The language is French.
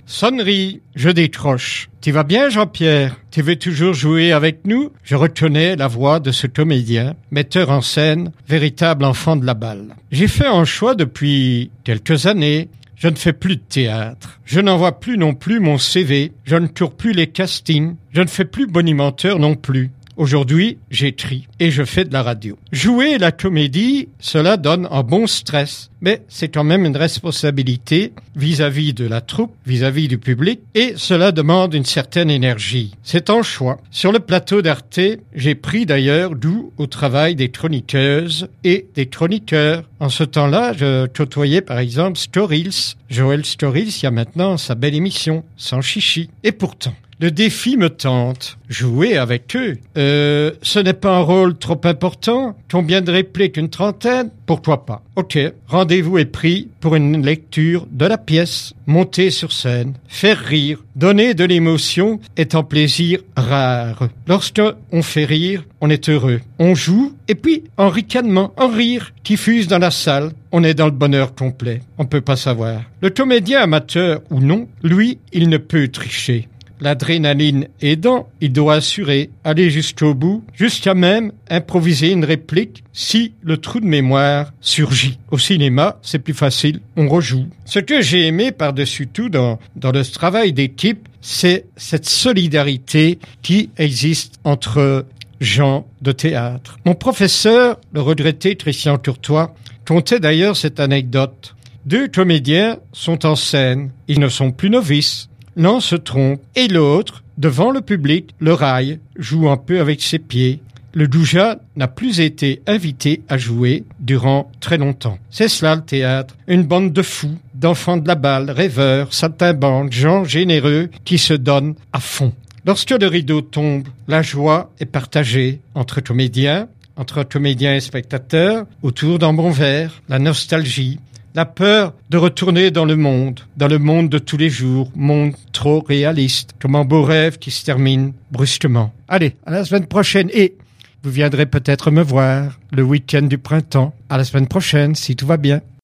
Sonnerie, je décroche. Tu vas bien, Jean-Pierre? Tu veux toujours jouer avec nous? Je reconnais la voix de ce comédien, metteur en scène, véritable enfant de la balle. J'ai fait un choix depuis quelques années. Je ne fais plus de théâtre. Je n'envoie plus non plus mon CV. Je ne tourne plus les castings. Je ne fais plus bonimenteur non plus. Aujourd'hui, j'écris et je fais de la radio. Jouer la comédie, cela donne un bon stress, mais c'est quand même une responsabilité vis-à-vis de la troupe, vis-à-vis du public, et cela demande une certaine énergie. C'est un choix. Sur le plateau d'Arte, j'ai pris d'ailleurs goût au travail des chroniqueuses et des chroniqueurs. En ce temps-là, je côtoyais par exemple Storils, Joël Storils, il y a maintenant sa belle émission, Sans chichi. Et pourtant, le défi me tente. Jouer avec eux. Ce n'est pas un rôle trop important. Combien de répliques? Une trentaine? Pourquoi pas? Ok, rendez-vous est pris pour une lecture de la pièce. Monter sur scène, faire rire, donner de l'émotion est un plaisir rare. Lorsque on fait rire, on est heureux. On joue et puis un ricanement, un rire qui fuse dans la salle. On est dans le bonheur complet. On peut pas savoir. Le comédien amateur ou non, lui, il ne peut tricher. L'adrénaline aidant, il doit assurer, aller jusqu'au bout, jusqu'à même improviser une réplique si le trou de mémoire surgit. Au cinéma, c'est plus facile, on rejoue. Ce que j'ai aimé par-dessus tout dans le travail d'équipe, c'est cette solidarité qui existe entre gens de théâtre. Mon professeur, le regretté Christian Courtois, contait d'ailleurs cette anecdote. 2 comédiens sont en scène, ils ne sont plus novices. L'un se trompe et l'autre, devant le public, le raille, joue un peu avec ses pieds. Le goujat n'a plus été invité à jouer durant très longtemps. C'est cela le théâtre, une bande de fous, d'enfants de la balle, rêveurs, saltimbanques, gens généreux qui se donnent à fond. Lorsque le rideau tombe, la joie est partagée entre comédiens et spectateurs, autour d'un bon verre, la nostalgie, la peur de retourner dans le monde de tous les jours, monde trop réaliste, comme un beau rêve qui se termine brusquement. Allez, à la semaine prochaine et vous viendrez peut-être me voir le week-end du printemps. À la semaine prochaine, si tout va bien.